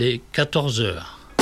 et 14h.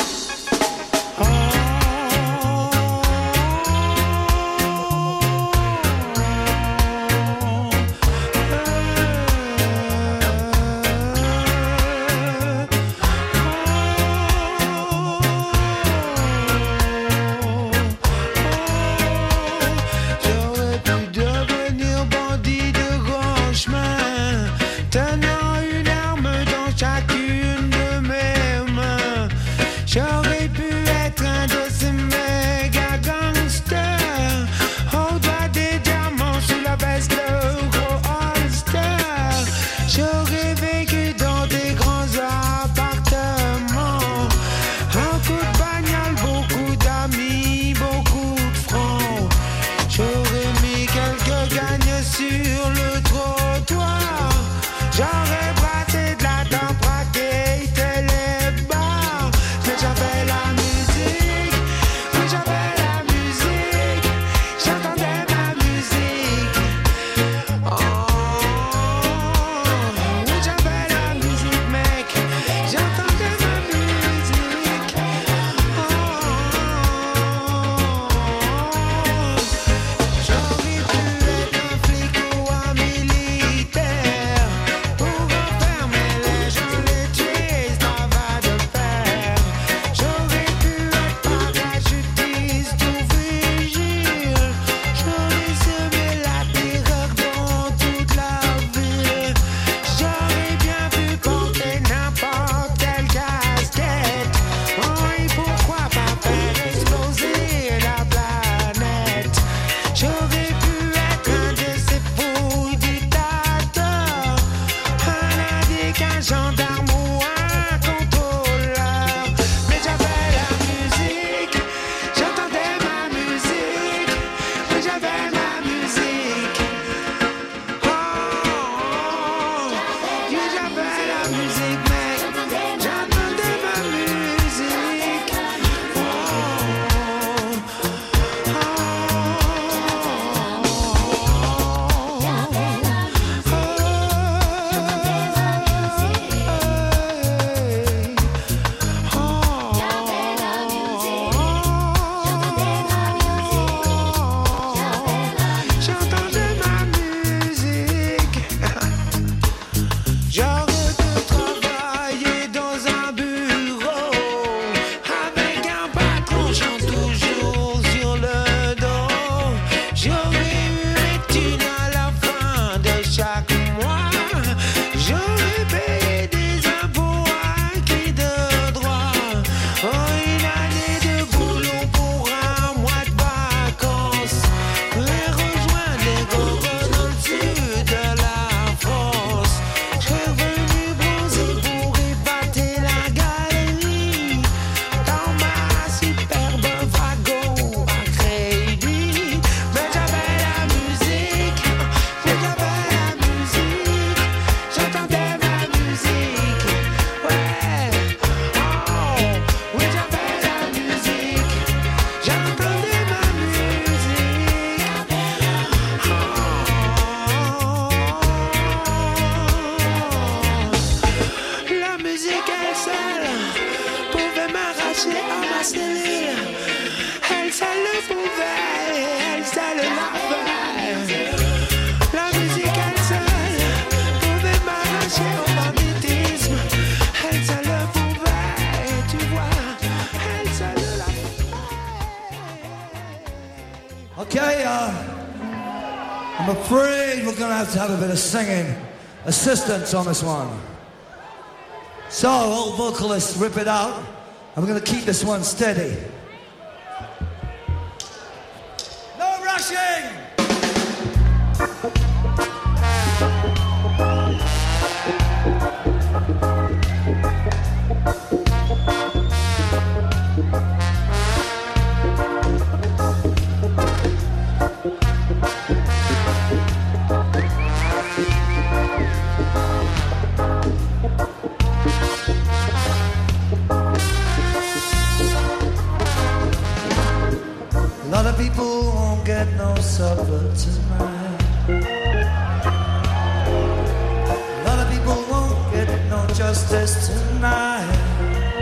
I'm afraid we're going to have a bit of singing assistance on this one. So, old vocalists, rip it out. And we're going to keep this one steady. No rushing! A lot of people won't get no supper tonight. A lot of people won't get no justice tonight.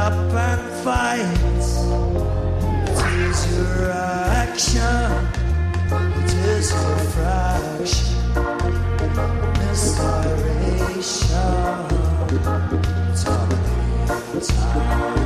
up and fight. It is your action, it is your fraction, misdirection, dominating time.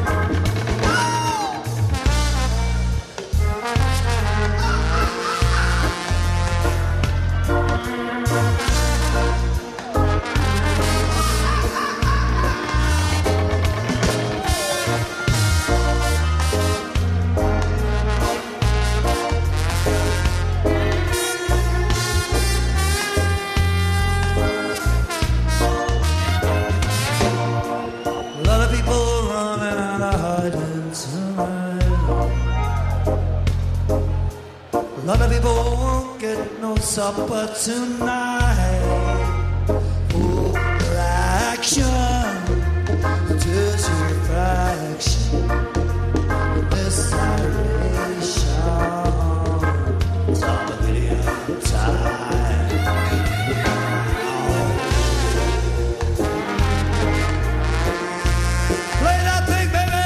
A lot of people won't get no supper tonight. Oh, action, it is your fraction, misdirection, top of video time. Play that thing, baby!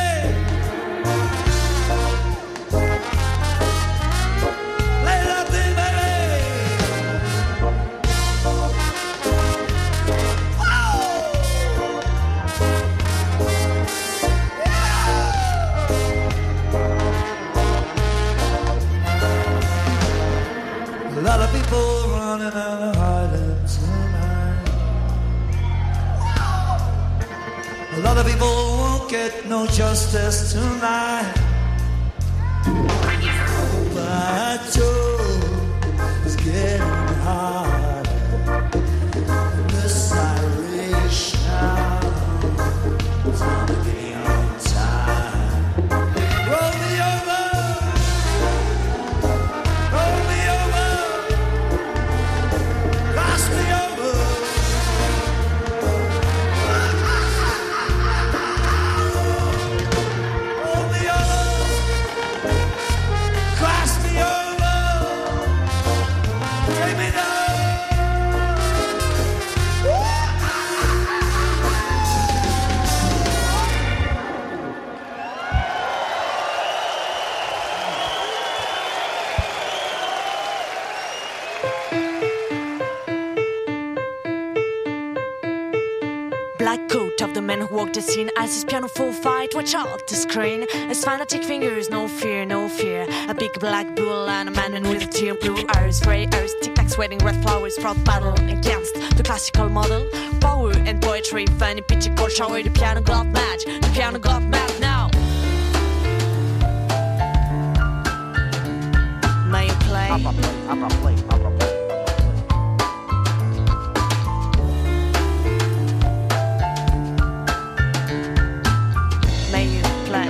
A lot of people running out of Harlem tonight. A lot of people won't get no justice tonight. But Joe is getting harder. This iration is on the game time. Roll me over. Roll me over. Cross me over. Roll me over. Cross me over. Take me down. Black coat of the man who walked the scene as his piano full fight. Watch out the screen. His fanatic fingers, no fear, no fear. A big black bull and a man with tear blue eyes, gray eyes, tic-tac sweating red flowers. Proud battle against the classical model. Power and poetry, funny pitchy cold shower. The piano got mad, the piano got mad now. May you play? I'm gonna play. May you play?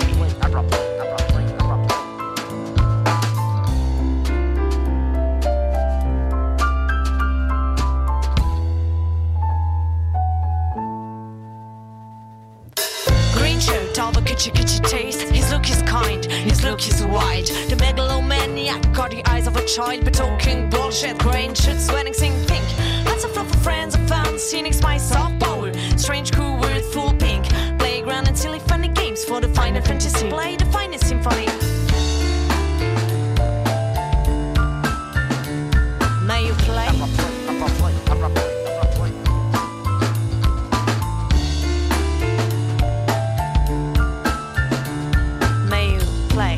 Green shirt, all the kitschy taste. His look is kind, his look is wide. The megalomaniac got the eyes of a child, but talking bullshit. Green shirt, sweating, sing pink. Lots of fluff for friends and found scenic spice soft power. Strange cool word full pink. Playground and silly funny games for the final fantasy. Play the finest symphony. May you play? May you play?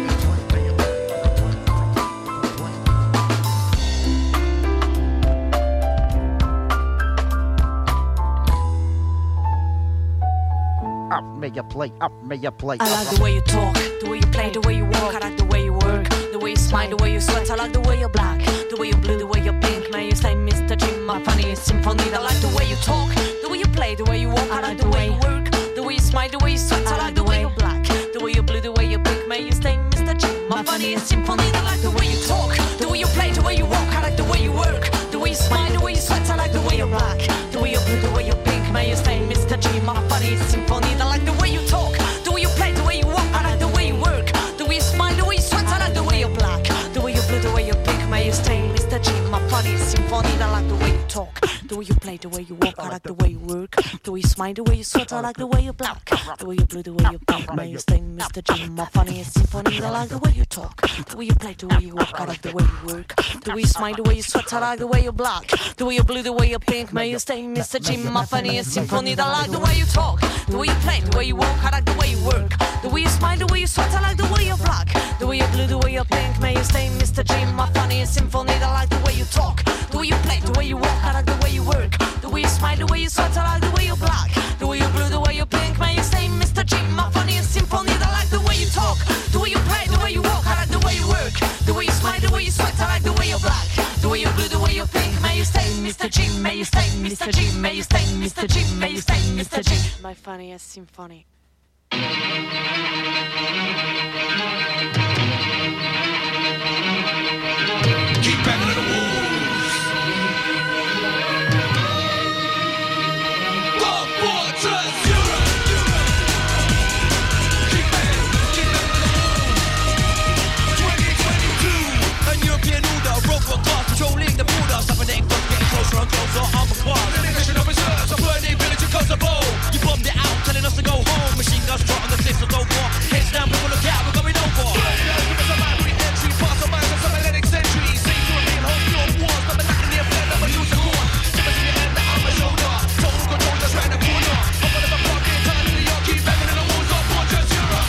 May you play. I like the way you talk, the way you play, the way you walk. I like the way you work, the way you smile, the way you sweat. I like the way you're black, the way you blue, the way you're pink. May you say Mr. Jim, my funniest symphony. I like the way you talk, the way you play, the way you walk. I like the way you work, the way you smile, the way you sweat. I like the way you're black, the way you're blue, the way you're pink. May you say Mr. Jim, my funniest symphony. I like the way you talk, the way you play, the way you walk. I like the way you work, the way you smile, the way you sweat. I like the way you're black, the way you're blue, the way you're pink. May you say Mr. Jim, my funniest symphony. I like the way you talk, the way you play, the way you walk. I like the way you work, the way you smile, the way you sweat. I like the way you're black, the way you're blue, the way you're pink. May you stay, Mr. Jim, my funniest symphony. I like the way you talk. talk, the way you play, the way you walk, I like the way you work, the way you smile, the way you sweat, I like the way you black, the way you blue, the way you pink, may you stay Mr. Jim, my funniest symphony, I like the way you talk, the way you play, the way you walk, I like the way you work, the way you smile, the way you sweat, I like the way you black, the way you blue, the way you pink, may you stay Mr. Jim, my funniest symphony, I like the way you talk, the way you play, the way you walk, I like the way you work, the way you smile, the way you sweat, I like the way you black, the way you blue, the way you pink, may you stay Mr. Jim, my funniest symphony, I like the way you talk, the way you play, the way you walk, I like the way you work, the way you smile, the way you sweat, I like the way you black, the way you blue, the way you pink, may you stay Mr. Jim, my funniest symphony, I like the way you talk, the way you play, the way you walk, I like the way you work, the way you smile, the way you sweat, I like the way you black, the way you blue, the way you pink, may you stay Mr. Jim, may you stay Mr. Jim, may you stay Mr. Jim, may you stay Mr. Jim, my funniest symphony. Keep banging on the walls. 1, 4, 2, 0. Keep banging on the walls. 2022, a European order, robot cars patrolling the border, cybernetic guns getting closer and closer. I'm a class. Mission officers, I'm burning village in Kosovo. You bombed it out, telling us to go home. Machine guns trot on the cliffs of Dover. Heads down, people look out, we're going over. Give us a library entry, pass the minds of some Atlantic centuries. Say to a man, hold your wars, but the lack of the affair, never lose the court. Give us in your hand, that on my shoulder. Total control just round the corner. I'm one of the park in time, New York, keep banging in the walls of Fortress Europe.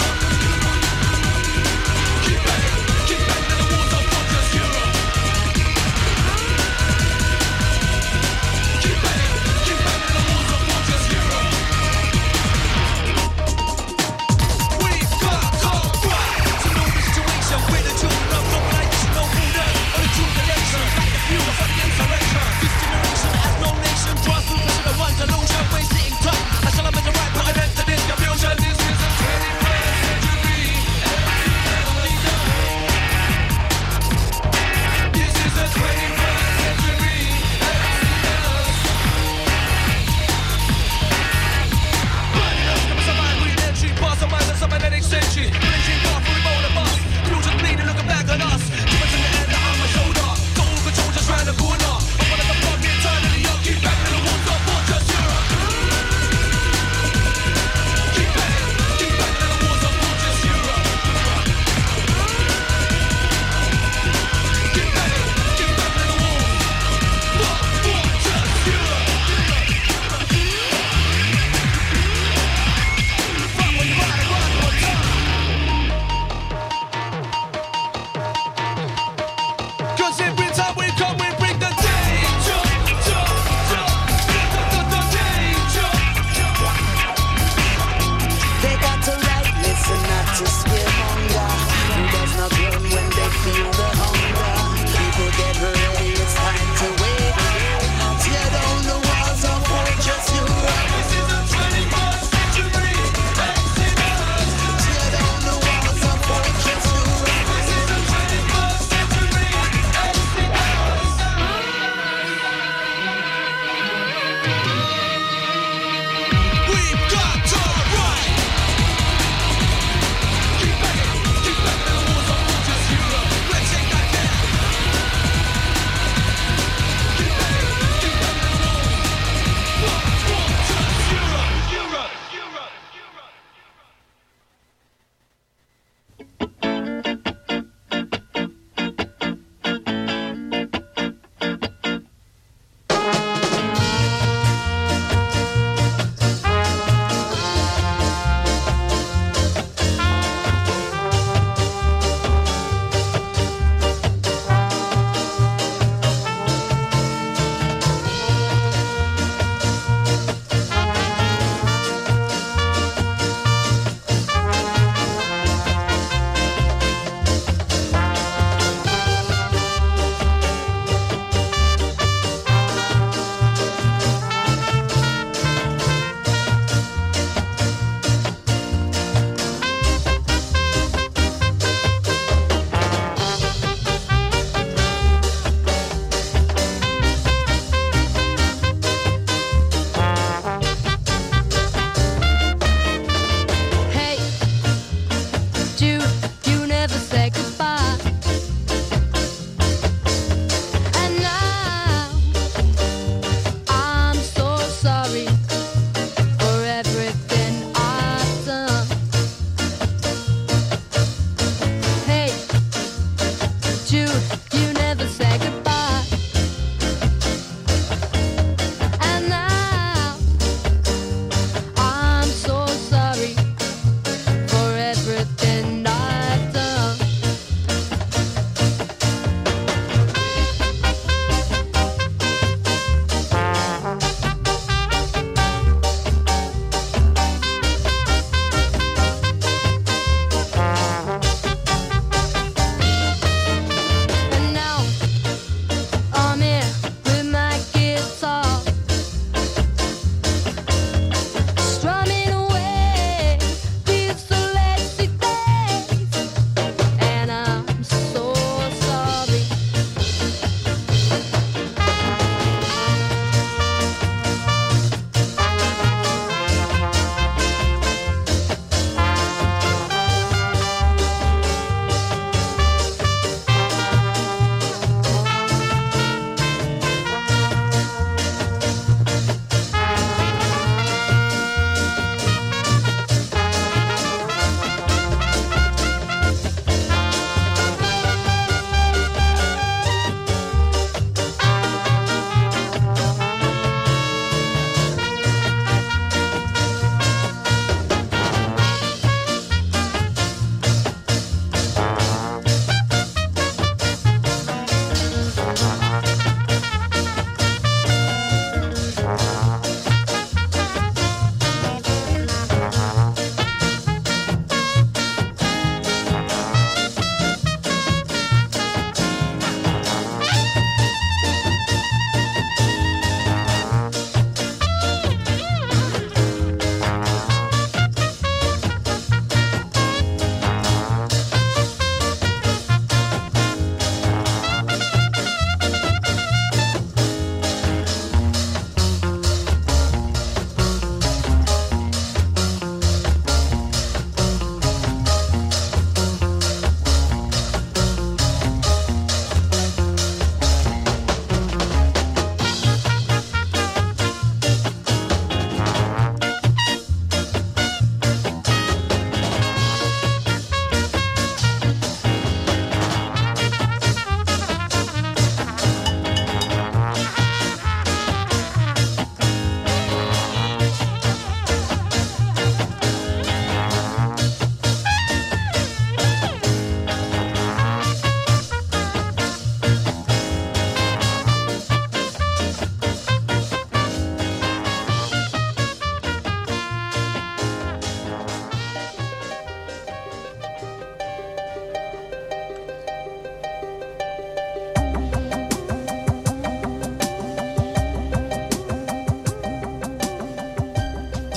Keep banging in the walls of Fortress Europe. Keep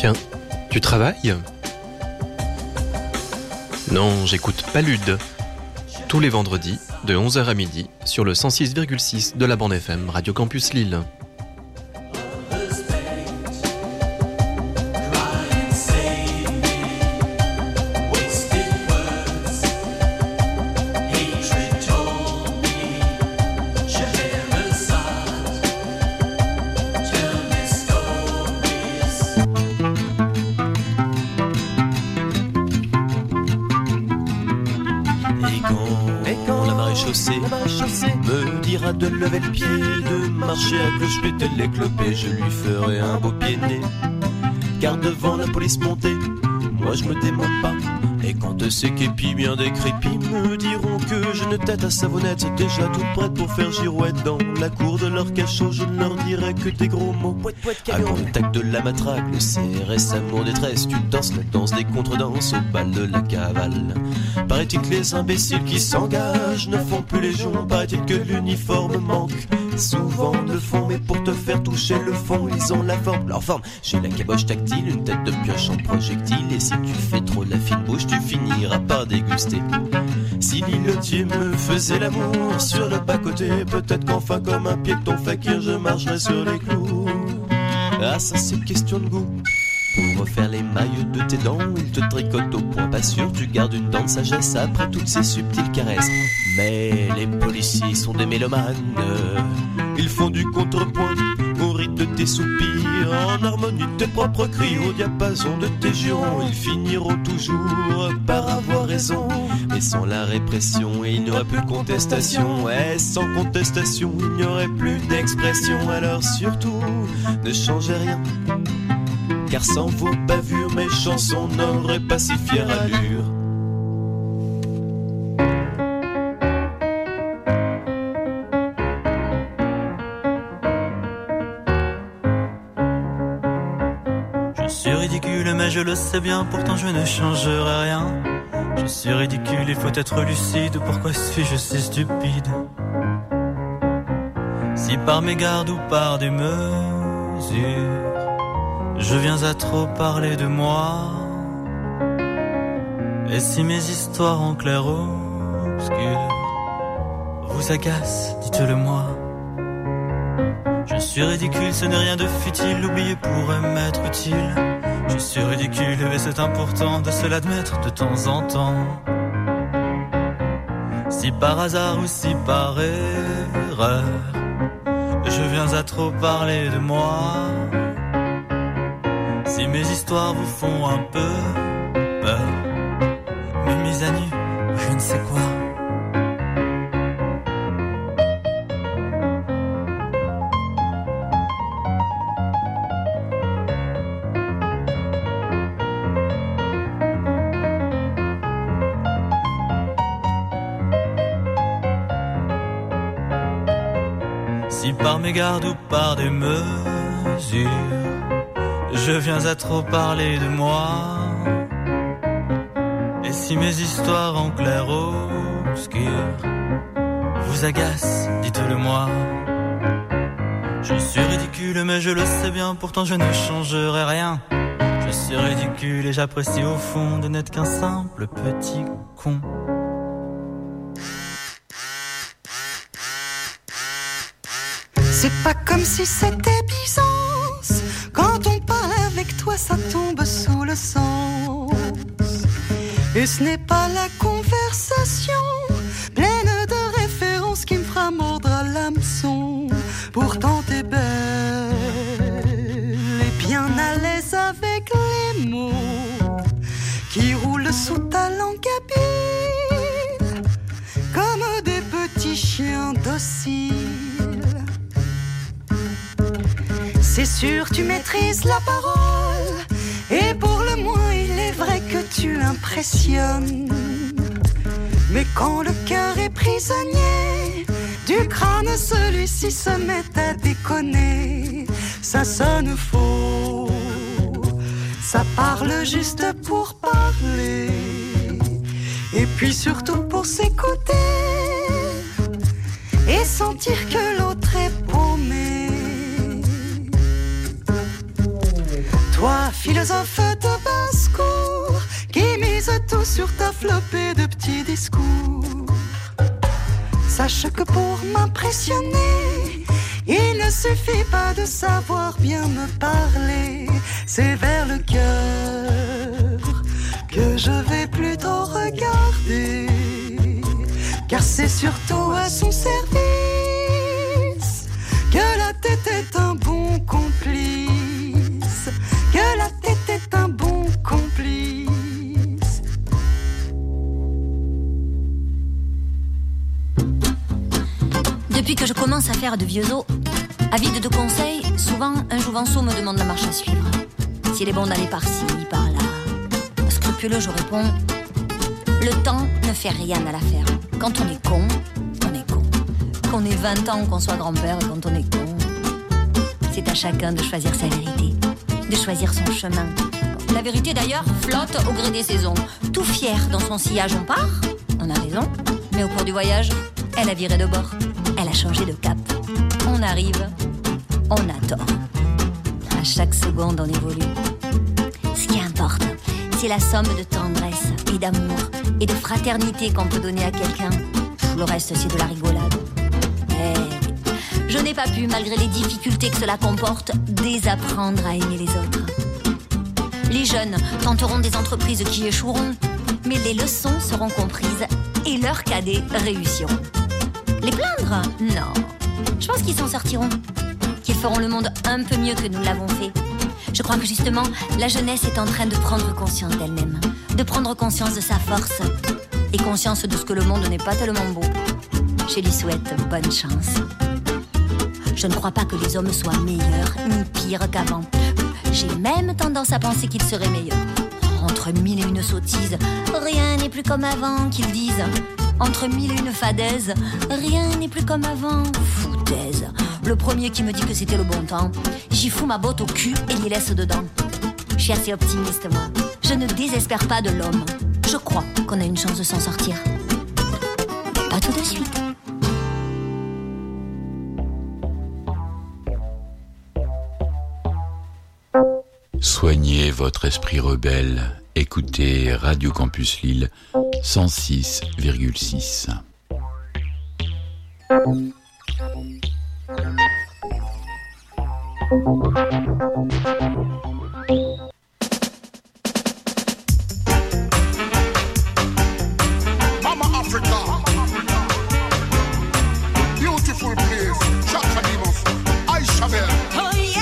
Tiens, tu travailles ? Non, j'écoute Palude. Tous les vendredis, de 11h à midi, sur le 106,6 de la bande FM Radio Campus Lille. Me dira de lever le pied, de marcher à cloche, péter les clopés, je lui ferai un beau pied né. Car devant la police montée, moi je me démonte pas. Et quand ceux qui épient bien des crépis me diront que j'ai une tête à savonnette, déjà toute prête pour faire girouette dans la cour de leur cachot, je ne leur dirai que des gros mots. À contact de la matraque, le CRS amour détresse, tu danses la danse des contredanses au bal de la cavale. Paraît-il que les imbéciles qui s'engagent ne font plus les joncs, paraît-il que l'uniforme manque. Souvent le fond, mais pour te faire toucher le fond, ils ont la forme, leur forme. J'ai la caboche tactile, une tête de pioche en projectile, et si tu fais trop la fine bouche, tu finiras par déguster. Si l'îlotier me faisait l'amour sur le bas-côté, peut-être qu'enfin comme un piéton fakir, je marcherai sur les clous. Ah, ça c'est question de goût. Pour refaire les mailles de tes dents, il te tricote au point pas sûr, tu gardes une dent de sagesse après toutes ces subtiles caresses. Mais les policiers sont des mélomanes, ils font du contrepoint au rythme de tes soupirs, en harmonie de tes propres cris, au diapason de tes jurons. Ils finiront toujours par avoir raison, mais sans la répression il n'y aurait plus de contestation. Et sans contestation il n'y aurait plus d'expression. Alors surtout ne changez rien, car sans vos bavures mes chansons n'auraient pas si fière allure. Je suis ridicule mais je le sais bien, pourtant je ne changerai rien. Je suis ridicule, il faut être lucide, pourquoi suis-je si stupide? Si par mégarde ou par des mesures je viens à trop parler de moi, et si mes histoires en clair-obscur vous agacent, dites-le moi. Je suis ridicule, ce n'est rien de futile, l'oublier pourrait m'être utile. Je suis ridicule et c'est important de se l'admettre de temps en temps. Si par hasard ou si par erreur je viens à trop parler de moi, si mes histoires vous font un peu peur, mes mises à nu, je ne sais quoi. Si par mégarde ou par des mesures je viens à trop parler de moi, et si mes histoires en clair-obscur vous agacent, dites-le moi. Je suis ridicule mais je le sais bien, pourtant je ne changerai rien. Je suis ridicule et j'apprécie au fond de n'être qu'un simple petit con. C'est pas comme si c'était Byzance, quand on parle avec toi ça tombe sous le sens. Et ce n'est pas la conversation pleine de références qui me fera mordre à l'hameçon. Pourtant t'es belle et bien à l'aise avec les mots qui roulent sous ta langue habile comme des petits chiens dociles. C'est sûr, tu maîtrises la parole, et pour le moins, il est vrai que tu impressionnes. Mais quand le cœur est prisonnier du crâne, celui-ci se met à déconner. Ça sonne faux, ça parle juste pour parler, et puis surtout pour s'écouter et sentir que l'autre est paumé. Toi, philosophe de basse-cour, qui mise tout sur ta flopée de petits discours. Sache que pour m'impressionner, il ne suffit pas de savoir bien me parler. C'est vers le cœur que je vais plutôt regarder, car c'est surtout à son service que la tête est un bon complice, que la tête est un bon complice. Depuis que je commence à faire de vieux os, avide de conseils, souvent un jouvenceau me demande la marche à suivre. S'il est bon d'aller par-ci, par-là. Scrupuleux, je réponds, le temps ne fait rien à l'affaire. Quand on est con, on est con. Qu'on ait 20 ans, qu'on soit grand-père, quand on est con, c'est à chacun de choisir sa vérité, de choisir son chemin. La vérité d'ailleurs flotte au gré des saisons. Tout fier dans son sillage, on part, on a raison, mais au cours du voyage, elle a viré de bord, elle a changé de cap. On arrive, on a tort. À chaque seconde, on évolue. Ce qui importe, c'est la somme de tendresse et d'amour et de fraternité qu'on peut donner à quelqu'un. Le reste, c'est de la rigolade. Je n'ai pas pu, malgré les difficultés que cela comporte, désapprendre à aimer les autres. Les jeunes tenteront des entreprises qui échoueront, mais les leçons seront comprises et leurs cadets réussiront. Les plaindre ? Non. Je pense qu'ils s'en sortiront, qu'ils feront le monde un peu mieux que nous l'avons fait. Je crois que justement, la jeunesse est en train de prendre conscience d'elle-même, de prendre conscience de sa force et conscience de ce que le monde n'est pas tellement beau. Je lui souhaite bonne chance. Je ne crois pas que les hommes soient meilleurs ni pires qu'avant. J'ai même tendance à penser qu'ils seraient meilleurs. Entre mille et une sottises, rien n'est plus comme avant, qu'ils disent. Entre mille et une fadaises, rien n'est plus comme avant. Foutaise. Le premier qui me dit que c'était le bon temps, j'y fous ma botte au cul et l'y laisse dedans. Je suis assez optimiste, moi. Je ne désespère pas de l'homme. Je crois qu'on a une chance de s'en sortir. Mais pas tout de suite. Soignez votre esprit rebelle. Écoutez Radio Campus Lille 106,6. Mama Africa, beautiful place, Chakadimos, Aisha Bell. Oh yeah.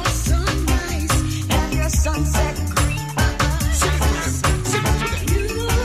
Sunset green.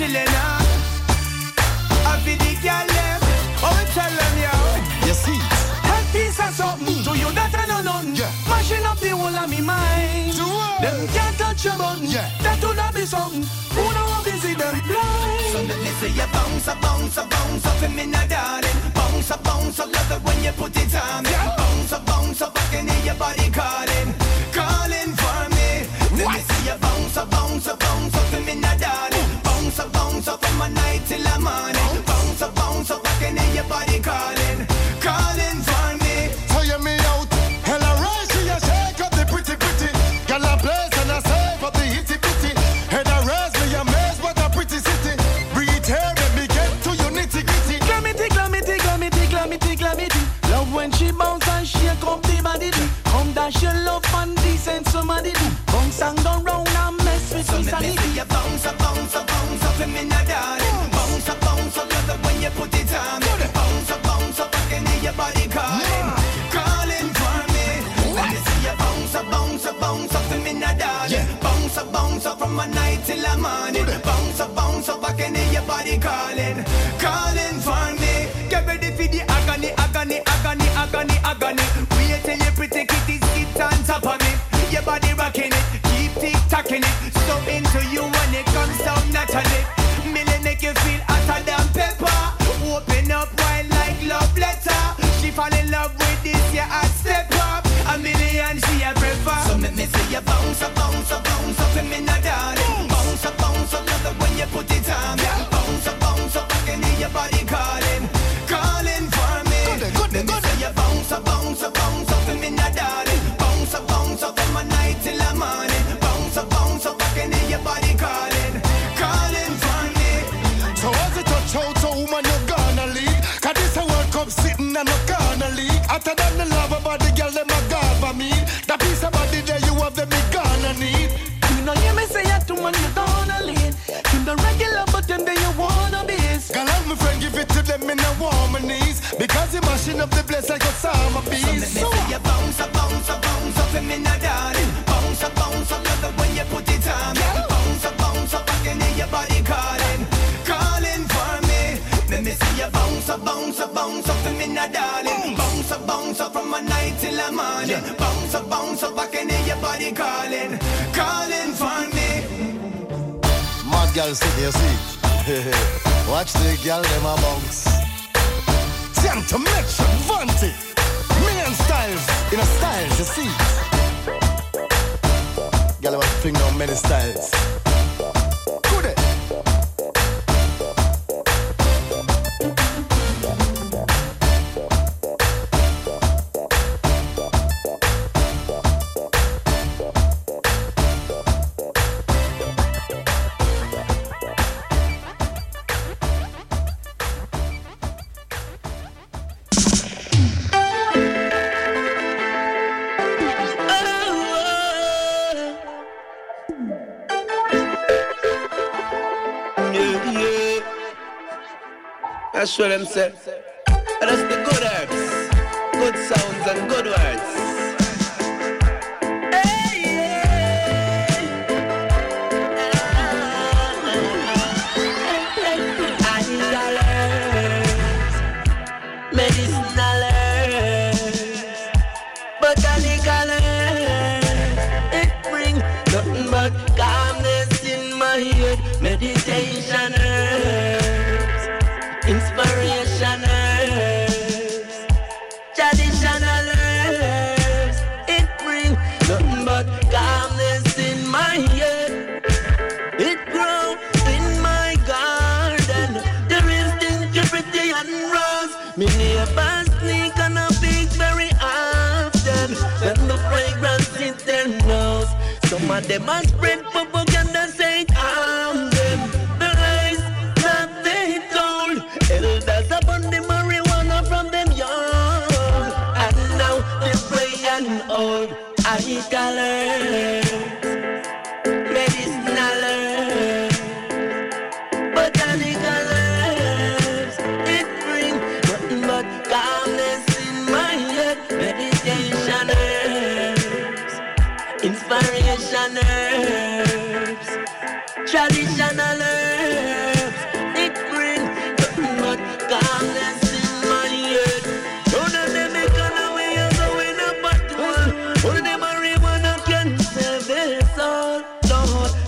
chillin' out. I feel the girl them. Oh, we tell them, yo. You see? That piece of something to you that I know none. Yeah. Mashing up the whole of me mind. Them can't touch your button. Yeah. That would not be something. Who know how busy them blind? So let me say you bounce up for me now, darling. Bounce up, love it when you put it on me. Yeah. Bounce up, I can hear your body calling for me. Let me see you bounce up for me now, darling. Bounce up from my night till the morning. Bounce up, I can hear your body calling for me. Tire me out, hella right, she a shake up the pretty. Girl a blaze and a save up the hitty bitty. Head a raise me amazed, what a pretty city. Bring it here, let me get to your nitty gritty. Glamity. Love when she bounce and shake up the body. Come dash your love and decent somebody. Bounce and go round and mess with me. So let me see you bounce up for me now, darling. Bounce up, love it when you put it on me. Bounce up, I can hear your body calling for me. Let me see you bounce up for me now, darling. Bounce up from my night till the morning. Bounce up, I can hear your body calling for me. Get ready for the agony. Wait till your pretty kitty sit on top of me. Your body rocking it, keep tick-tocking it. So into you when it comes down naturally. Millie make you feel hotter than pepper. Open up wide like love letter. She fall in love with this, yeah, I step up. A million she a prefer. So let me see you bounce up for me now, darling. Bounce up, love it when you put it on me. Bounce up, I can hear your body calling for me. Let me see you bounce up for me now, darling. Bounce up from my night till the morning. Bounce up, I can hear your body calling for me. So as it touch out, so woman you gonna leave. Cause this a World Cup sitting and no gonna leave. After that the love about the girl them a god for me. That piece of body there you have them me gonna need. You know hear me say it to man you gonna lead. You the regular but them there you wanna be. Girl and my friend give it to them in a warm knees. Because you're mashing up the place like a summer beast. So let me see you bounce up for me now, darling. Bounce up, love it when you put it on me. Bounce up, I can hear your body calling for me. Let me see you bounce up for me now, darling. Bounce up from my night till the morning. Bounce up, I can hear your body calling for me. Mad girl sit here, see. Watch the girl them a bounce. Time to make sure vanity. Million styles in a styles, you see. Girl want to fling down many styles. Good day. That's what them say. That's the good herbs, good sounds and good words. Medicinal herbs, botanical herbs. It bring nothing but calmness in my head. Meditation herbs, inspiration herbs, traditional herbs. It bring nothing but calmness in my head. It grows in my garden. There is gingerbread and rose. Me neighbors sneak on a big berry often. When the fragrance hits their nose, some of them are spread propaganda saying I'm them. The lies that they told, elders upon the marijuana from them young, and now they're gray and old. I call herbs, medicinal herbs, botanical herbs. It brings nothing but calmness in my head. Meditation herbs, inspiration herbs, traditional herbs.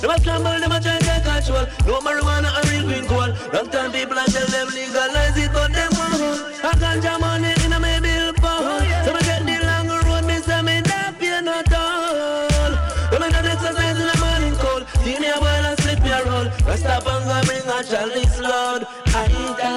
Them a scramble, them a try to take control. No marijuana or real green coal. Long time people a tell them legalize it, but them won't hold. I ganja money in a me bill bowl. So me get the long road, me say me not pay no toll. Them a not exercise in the morning cold. See me a boil and slip me a roll. Rasta Banga bring a chalice loud. I eat a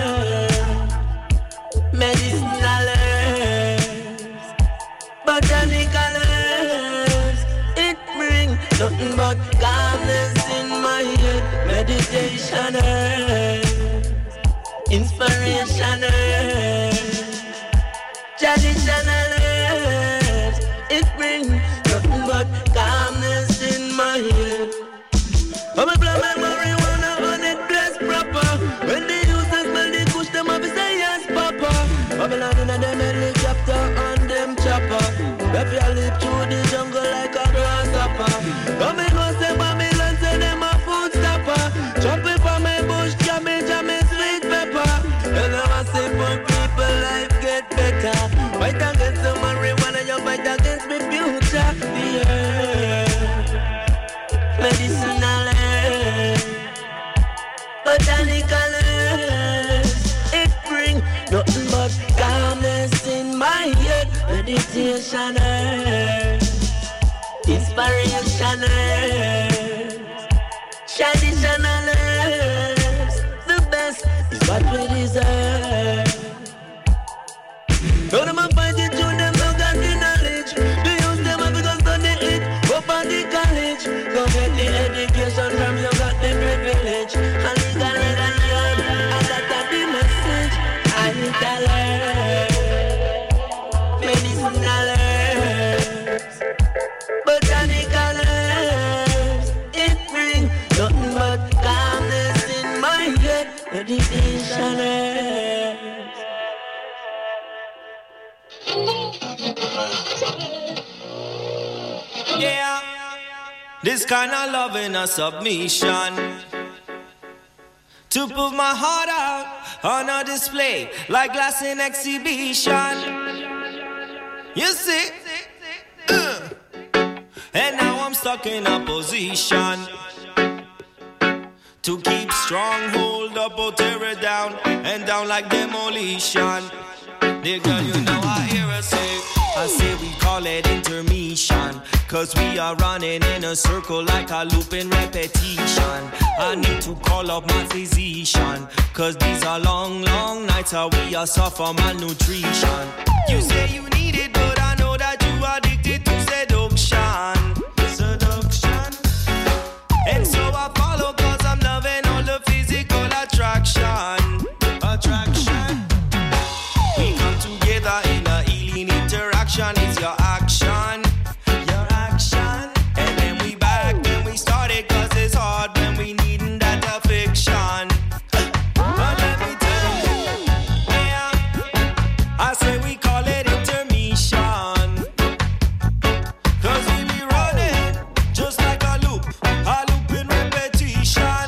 medicinal herbs, botanical herbs. It bring nothing but calmness in my head. Meditation herbs, inspiration herbs, traditional herbs. It bring nothing but calmness in my head. I'm a blow my marijuana on it dress proper. When they use the smell, they push them up and say yes, Papa. Babylon in a them helicopter and them chopper. Wrap your lip through the jungle like a grasshopper. Come in and say Babylon, say them a food stopper. Chop it for my bush, cabbage and my sweet pepper. And I say for people life get better. Fight against the marijuana, you fight against me future. Yeah. Medicinal herbs, botanical herbs. It bring nothing but calmness in my head. Meditation herbs, inspiration herbs, traditional herbs. The best is what we deserve. None of them find it through them, no got the knowledge. They use them because study it. Go on the college, go get the education from you got the privilege. And legal herb, and that's the message. I need to learn medicinal herbs, botanical herbs. It bring nothing but calmness in my head. Meditation herbs. Yeah, this kind of loving a submission to put my heart out on a display like glass in exhibition. You see, and now I'm stuck in a position to keep stronghold up or tear it down and down like demolition. Dear girl, you know I hear her say, I say we call it intermission, cause we are running in a circle like a loop in repetition. I need to call up my physician, cause these are long, long nights how we are suffer malnutrition. You say you need it, but I know that you are addicted to seduction. Seduction. And so I follow cause I'm loving all the physical attraction. Attraction. We come together in a healing interaction. Is your action, your action. And then we back when we started, cause it's hard when we needin' that affection. But let me tell you, yeah, I say we call it intermission, cause we be running just like a loop in repetition.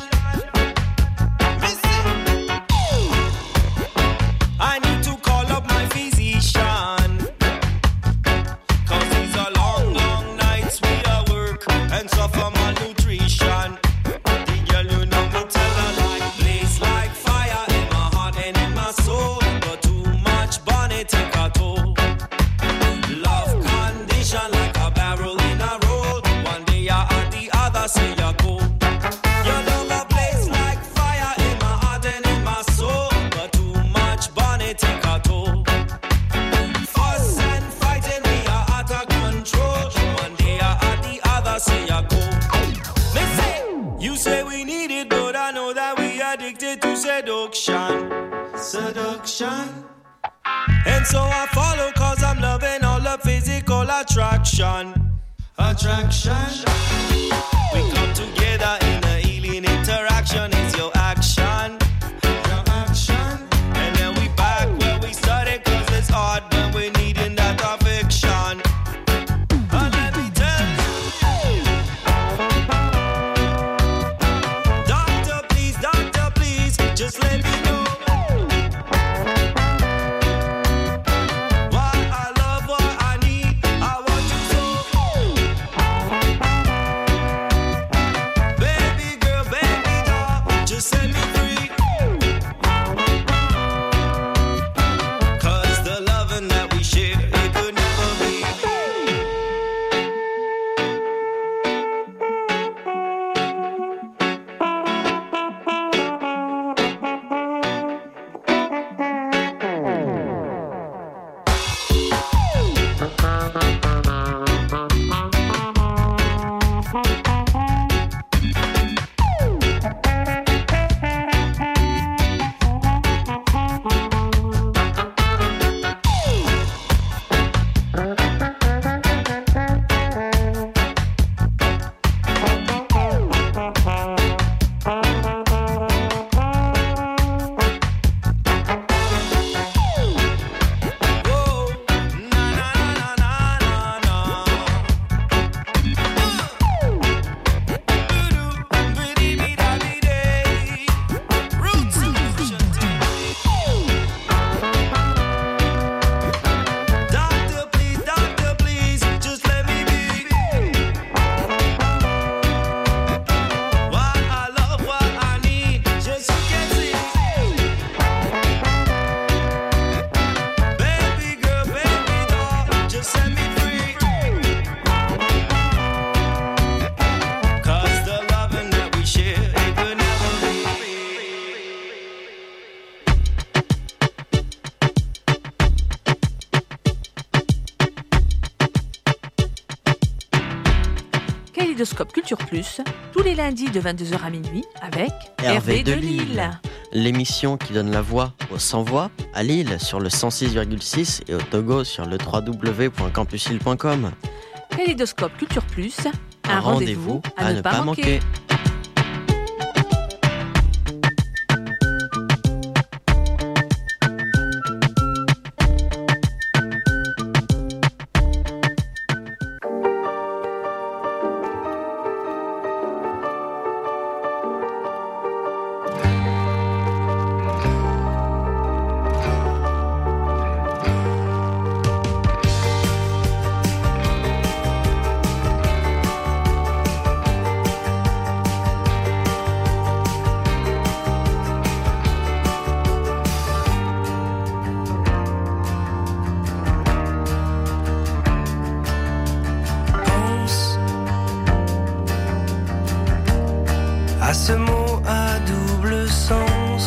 I need to call up my physician, cause these are long, long nights we are work and suffer malnutrition. The girl you know me tell her like blaze like fire in my heart and in my soul, but too much bonnet take a toll. Love condition like a barrel in a roll. One day you're at the other, say you're cold. Your love a blaze like fire in my heart and in my soul, but too much bonnet take a toll. Fuss and fighting, we are out of control. One day you're at the other, say you're cold. Listen, you say we need it, but I know that we addicted to seduction. Seduction. And so I follow cause I'm loving all the physical attraction. Attraction. We come together in a healing interaction. Is your action, your action. And then we back where we started, cause it's hard when we needin' that affection. And let me tell you, doctor please, just let me know what I love, what I need, I want you so. Plus, tous les lundis de 22h à minuit avec Hervé de Lille. L'émission qui donne la voix aux sans-voix à Lille sur le 106,6 et au Togo sur le www.campuslille.com. Kaléidoscope Culture Plus, un rendez-vous à ne pas manquer. Ce mot à double sens,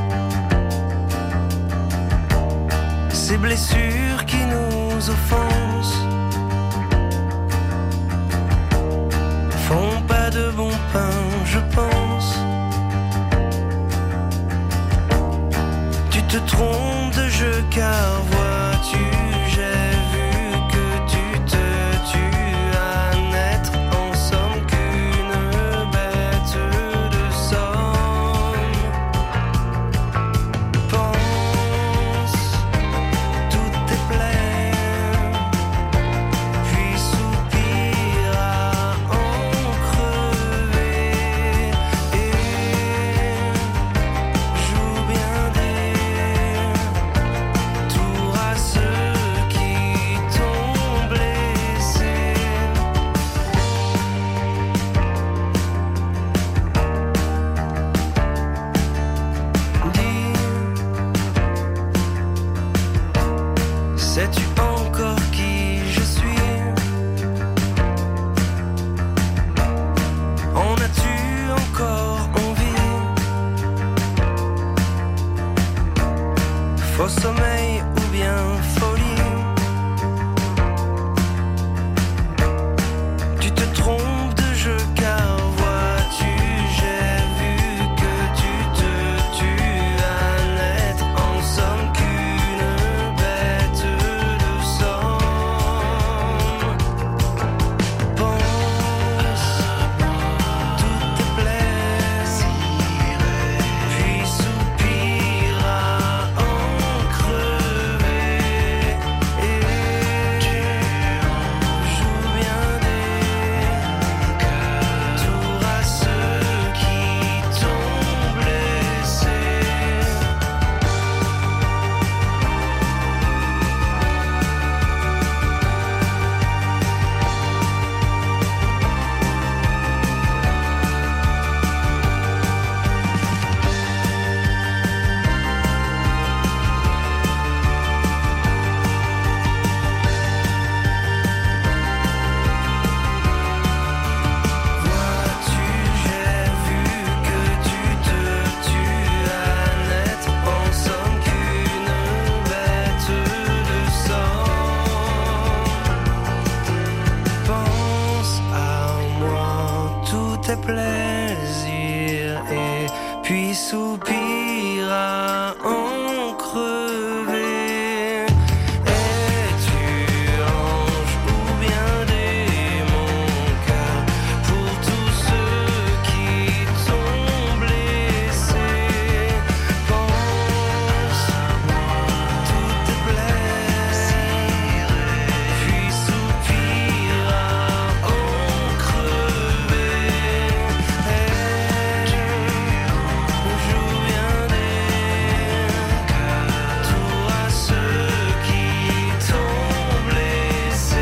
ces blessures qui nous offensent font pas de bon pain, je pense. Tu te trompes de jeu car vois-tu, j'ai vu que tu te tues à n'être en somme qu'une bête de somme. Pense, tout est plein, puis soupire à en crever et joue bien des tours à ceux qui t'ont blessé. Dis, sais-tu encore qui je suis? En as-tu encore envie? Faux sommeil ou bien folie? Tu te trompes de jeu car vois-tu, j'ai vu que tu te tues à n'être en somme qu'une bête de somme. Pense, tout est plaisir, puis soupire à en crever et joue bien des tours à ceux qui t'ont blessé. Vois-tu, j'ai vu que tu te tues à n'être en somme qu'une bête de somme. Pense à moi, tout est plaisir et puis soupire à en crever. Es-tu ange ou bien démon? Car pour tous ceux qui t'ont blessé, pense, tout est plaisir, puis soupire à en crever. Joue bien des tours à ceux qui t'ont blessé.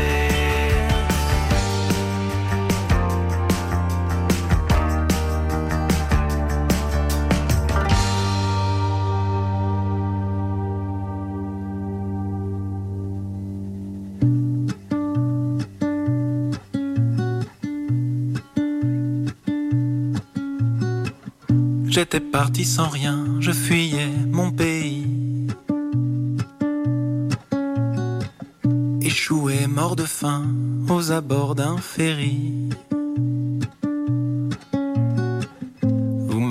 J'étais parti sans rien, je fuyais mon pays. Échoué, mort de faim, aux abords d'un ferry.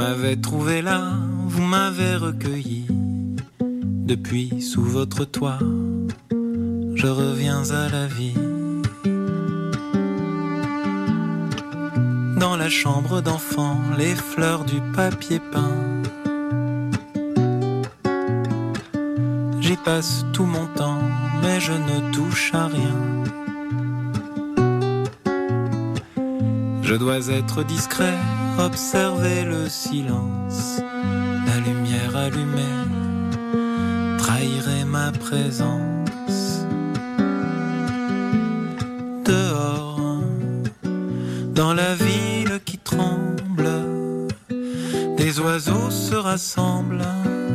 m'avez trouvé là, vous m'avez recueilli. Depuis sous votre toit, je reviens à la vie. Dans la chambre d'enfant, les fleurs du papier peint. J'y passe tout mon temps, mais je ne touche à rien. Je dois être discret, observer le silence. La lumière allumée trahirait ma présence. Dehors, dans la ville qui tremble, des oiseaux se rassemblent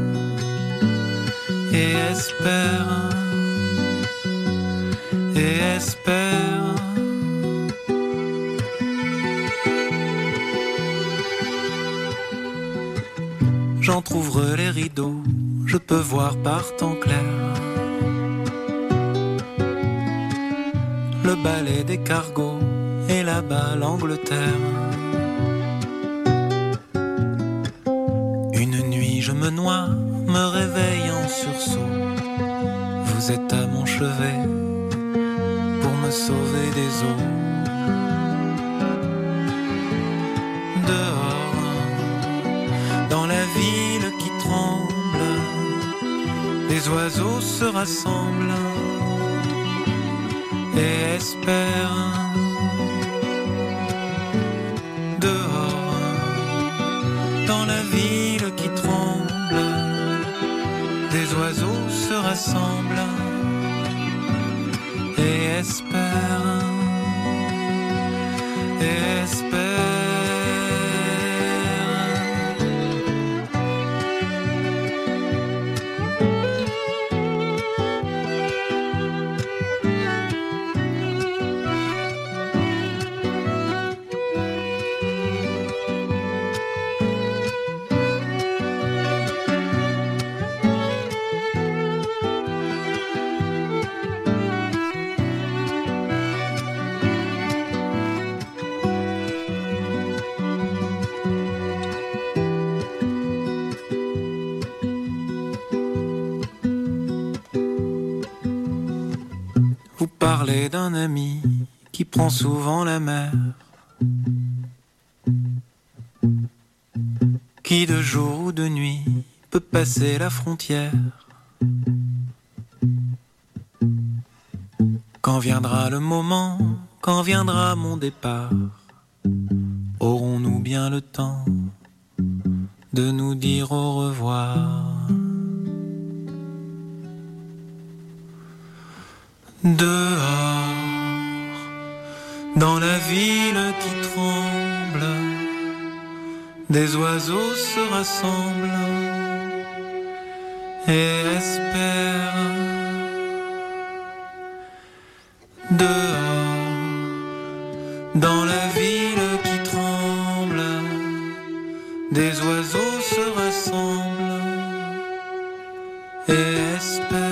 et espèrent, et espèrent. J'entr'ouvre les rideaux, je peux voir par temps clair le balai des cargos et là-bas l'Angleterre. Une nuit je me noie, me réveille en sursaut. Vous êtes à mon chevet pour me sauver des eaux. Dehors, dans la ville qui tremble, les oiseaux se rassemblent et espèrent. Dehors, dans la ville qui tremble, des oiseaux se rassemblent et espèrent, et espèrent. Parler d'un ami qui prend souvent la mer, qui de jour ou de nuit peut passer la frontière. Quand viendra le moment, quand viendra mon départ, aurons-nous bien le temps de nous dire au revoir? Dehors, dans la ville qui tremble, des oiseaux se rassemblent et espèrent. Dehors, dans la ville qui tremble, des oiseaux se rassemblent et espèrent.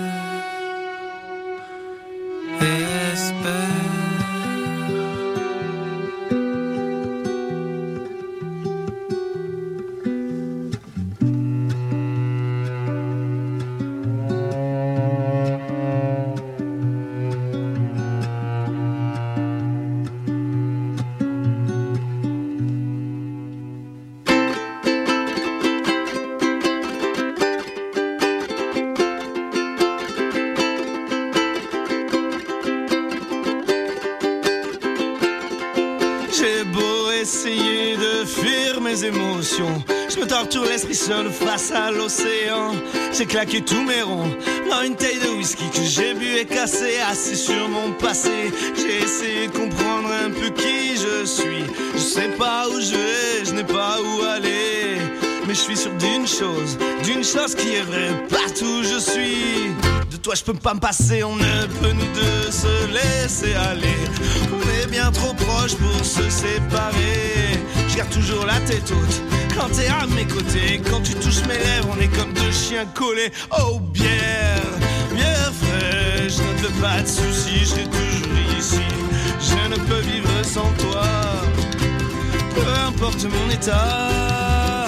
Je me torture l'esprit seul face à l'océan. J'ai claqué tous mes ronds dans une taille de whisky que j'ai bu et cassé. Assis sur mon passé, j'ai essayé de comprendre un peu qui je suis. Je sais pas où je vais, je n'ai pas où aller, mais je suis sûr d'une chose qui est vraie partout où je suis. De toi je peux pas me passer, on ne peut nous deux se laisser aller. On est bien trop proches pour se séparer. Je garde toujours la tête haute quand t'es à mes côtés. Quand tu touches mes lèvres, on est comme deux chiens collés. Oh bière, bière fraîche, ne te fais pas de soucis, je serai toujours ici. Je ne peux vivre sans toi, peu importe mon état.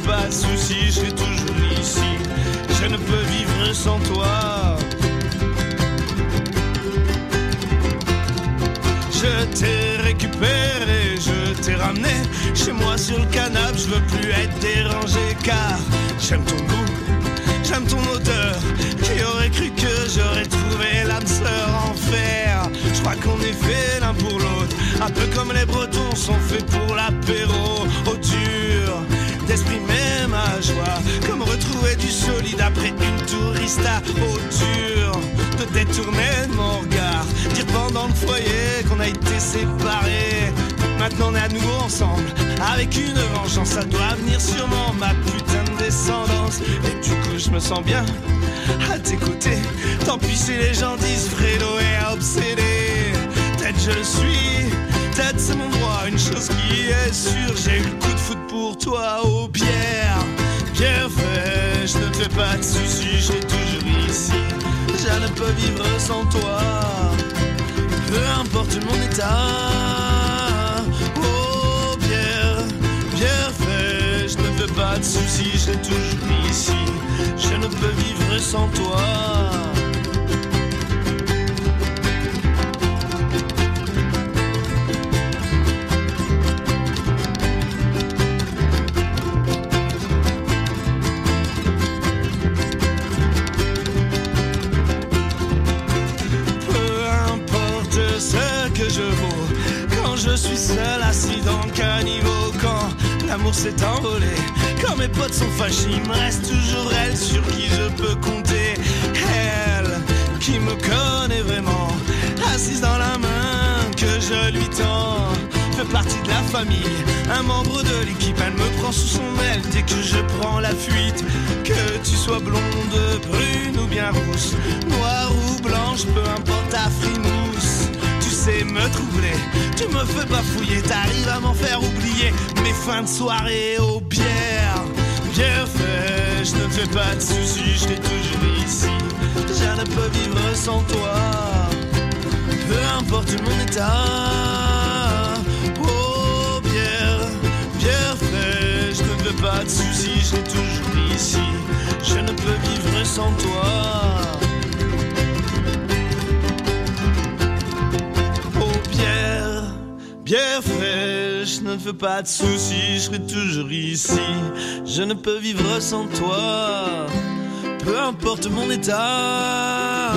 pas de soucis, je serai toujours ici. Je ne peux vivre sans toi. Je t'ai récupéré, je t'ai ramené chez moi sur le canapé. Je veux plus être dérangé car j'aime ton goût, j'aime ton odeur. Qui aurait cru que j'aurais trouvé l'âme sœur en fer? Je crois qu'on est fait l'un pour l'autre, un peu comme les Bretons sont faits pour l'apéro. Au dur d'exprimer ma joie, comme retrouver du solide après une tourista. Au dur de détourner de mon regard, dire pendant le foyer qu'on a été séparés. Maintenant on est à nouveau ensemble, avec une vengeance. Ça doit venir sûrement, ma putain de descendance. Et du coup je me sens bien à tes côtés. Tant pis si les gens disent Fredo est obsédé. Peut-être je le suis, peut-être c'est mon droit. Une chose qui est sûre, j'ai eu le coup de foot pour toi. Oh Pierre, bien fait, je ne te fais pas de soucis, j'ai toujours ici. Je ne peux vivre sans toi, peu importe mon état. Oh Pierre, bien fait, je ne fais pas de soucis, j'ai toujours ici. Je ne peux vivre sans toi. Je suis seul assis dans le caniveau quand l'amour s'est envolé. Quand mes potes sont fâchés, il me reste toujours elle sur qui je peux compter. Elle qui me connaît vraiment, assise dans la main que je lui tends. Fait partie de la famille, un membre de l'équipe. Elle me prend sous son aile dès que je prends la fuite. Que tu sois blonde, brune ou bien rousse, noire ou blanche, peu importe ta frimousse. Me troubler, tu me fais bafouiller, t'arrives à m'en faire oublier mes fins de soirée aux bières. Bien fait, je ne fais pas de soucis, je t'ai toujours ici. Je ne peux vivre sans toi, peu importe mon état. Oh bière, bien fait, je ne fais pas de soucis, je t'ai toujours ici. Je ne peux vivre sans toi. Bien fait, je ne fais pas de soucis, je serai toujours ici. Je ne peux vivre sans toi, peu importe mon état.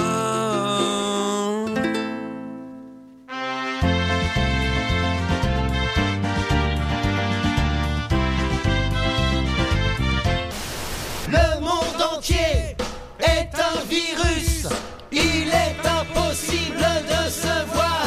Le monde entier est un virus, il est impossible de se voir.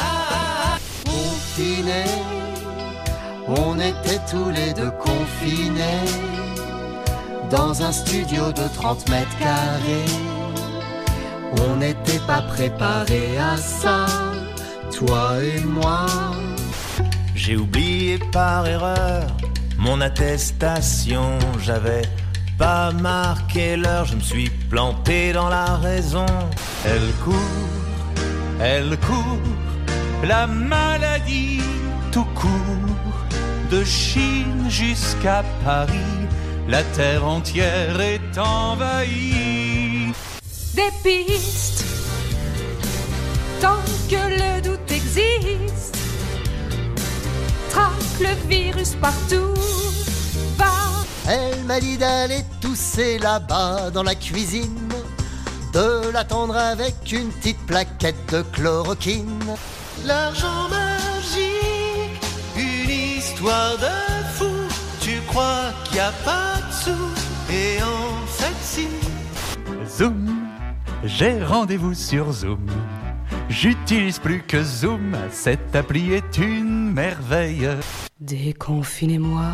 On était tous les deux confinés dans un studio de 30 mètres carrés. On n'était pas préparés à ça, toi et moi. J'ai oublié par erreur mon attestation. J'avais pas marqué l'heure, je me suis planté dans la raison. Elle court, la maladie tout court. De Chine jusqu'à Paris, la terre entière est envahie. Des pistes, tant que le doute existe, traque le virus partout, va. Elle m'a dit d'aller tousser là-bas dans la cuisine, de l'attendre avec une petite plaquette de chloroquine. L'argent magique, une histoire de fou. Tu crois qu'il n'y a pas de sous, et en fait si. Zoom, j'ai rendez-vous sur Zoom. J'utilise plus que Zoom, cette appli est une merveille. Déconfinez-moi,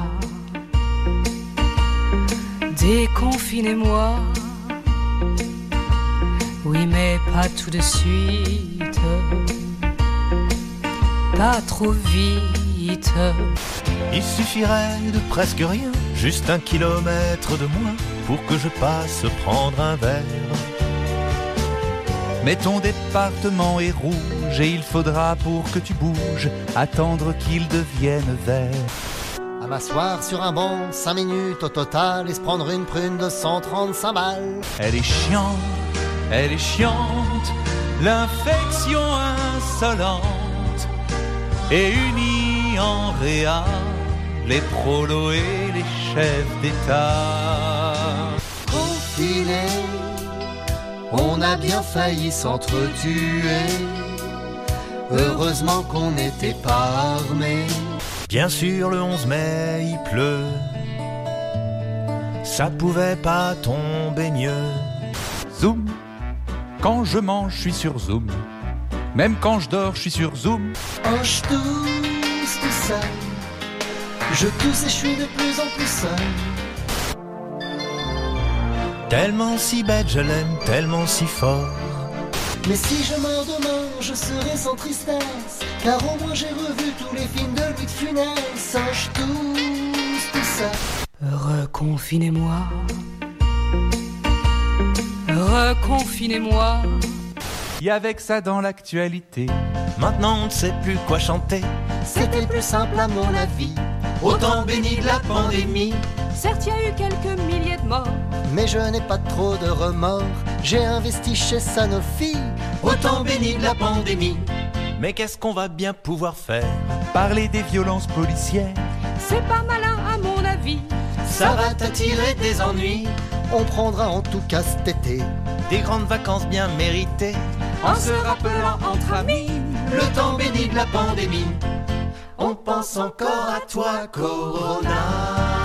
déconfinez-moi. Oui mais pas tout de suite, pas trop vite. Il suffirait de presque rien, juste 1 kilomètre de moins, pour que je passe prendre un verre. Mais ton département est rouge et il faudra pour que tu bouges attendre qu'il devienne vert. m'asseoir sur un banc 5 minutes au total et se prendre une prune de 135 balles. Elle est chiante, l'infection insolente et unie en réa les prolos et les chefs d'État. Confinés, on a bien failli s'entretuer. Heureusement qu'on n'était pas armés. Bien sûr, le 11 mai, il pleut. Ça pouvait pas tomber mieux. Zoom. Quand je mange, je suis sur Zoom. Même quand je dors, je suis sur Zoom. Oh, je tousse tout seul. Je tousse et je suis de plus en plus seul. Tellement si bête, je l'aime tellement si fort. Mais si je meurs demain, je serai sans tristesse, car au moins j'ai revu tous les films de Louis de Funès. Oh, je tousse tout seul. Reconfinez-moi. Reconfinez-moi. Y avait que ça dans l'actualité. Maintenant on ne sait plus quoi chanter. C'était plus simple à mon avis. Au temps béni de la pandémie. Certes, il y a eu quelques milliers de morts, mais je n'ai pas trop de remords. J'ai investi chez Sanofi. Au temps béni de la pandémie. Mais qu'est-ce qu'on va bien pouvoir faire? Parler des violences policières. C'est pas malin à mon avis. Ça va t'attirer des ennuis. On prendra en tout cas cet été des grandes vacances bien méritées, en se rappelant entre amis le temps béni de la pandémie. On pense encore à toi, Corona.